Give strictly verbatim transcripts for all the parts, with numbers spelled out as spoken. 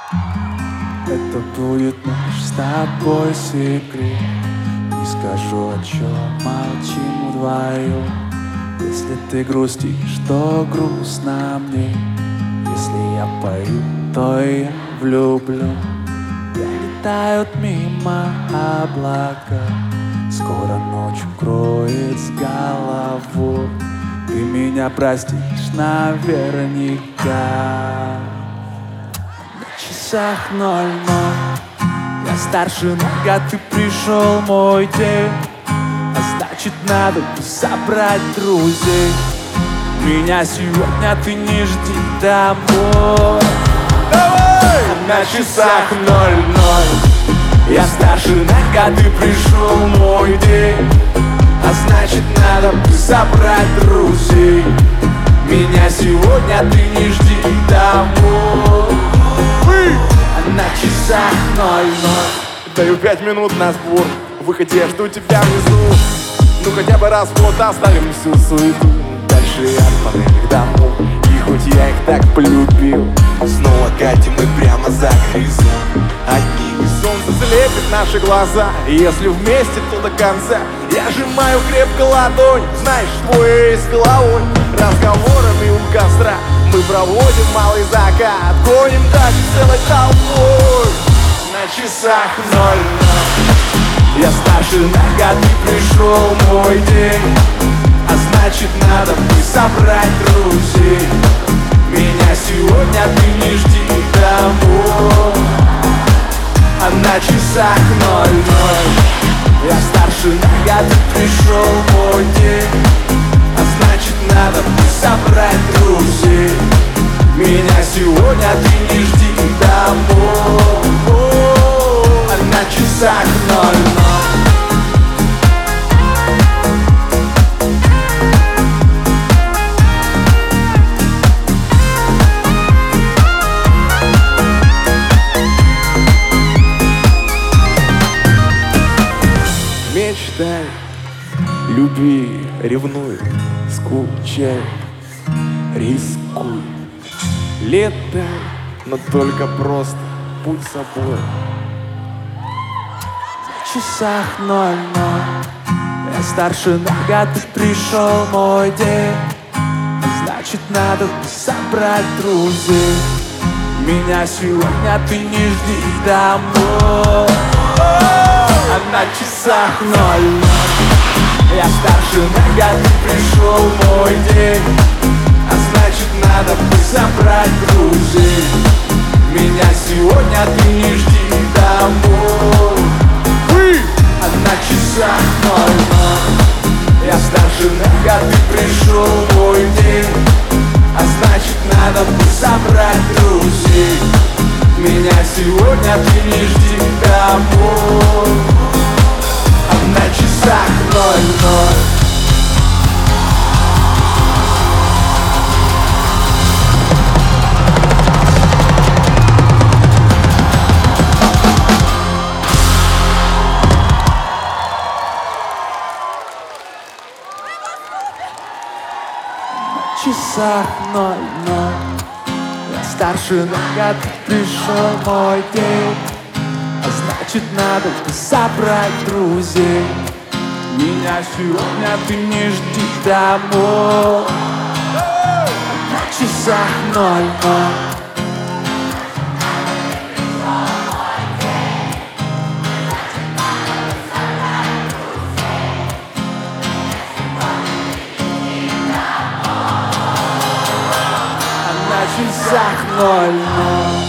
Это будет наш с тобой секрет. Не скажу, о чем молчим вдвоем. Если ты грустишь, то грустно мне. Если я пою, то я влюблю. Пролетают мимо облака, скоро ночь укроет с головой. Ты меня простишь наверняка. На часах ноль-ноль, я старше на год, ты пришел мой день. А значит, надо собрать друзей. Меня сегодня ты не жди домой. Давай! На часах ноль-ноль, я старше на год, ты пришел мой день. А значит, надо собрать друзей. Меня сегодня ты не жди домой. А на часах ноль-ноль, даю пять минут на сбор. В выходе я жду тебя внизу. Ну хотя бы раз в год оставим всю суету. Дальше я от панельных домов. И хоть я их так полюбил, снова катим мы прямо за горизонт. Одни солнце слепит наши глаза. И если вместе, то до конца. Я сжимаю крепко ладонь, знаешь, твой с головой. Разговорами у костра мы проводим малый закат. Гоним дальше целой толпой. На часах ноль-ноль, я старше на год, ты пришел мой день. А значит, надо бы собрать друзей. Меня сегодня ты не жди домой. А на часах ноль-ноль, я старше на год, ты пришел мой день. А значит, надо бы собрать друзей. Меня сегодня ты не жди домой. А на часах ноль-ноль. Мечтай, люби, ревнуй, скучай, рискуй, летай, но только просто будь собой. На часах ноль-ноль, я старше на год, ты пришел мой день. Значит, надо собрать друзей. Меня сегодня ты не жди домой. А на часах ноль-ноль, я старше на год, ты пришел мой день. А значит, надо бы собрать друзей. Меня сегодня ты не жди домой. А на часах ноль-ноль, я старше на год, ты пришел мой день. А значит, надо бы собрать друзей. Меня сегодня ты не жди домой. А на часах ноль-ноль. На часах ноль-ноль, я старше на год, пришел мой день. А значит, надо бы собрать друзей. Меня сегодня ты не жди домой. На часах ноль-ноль. На часах ноль-ноль.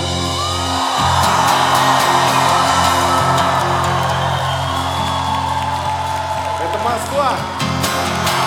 Это Москва.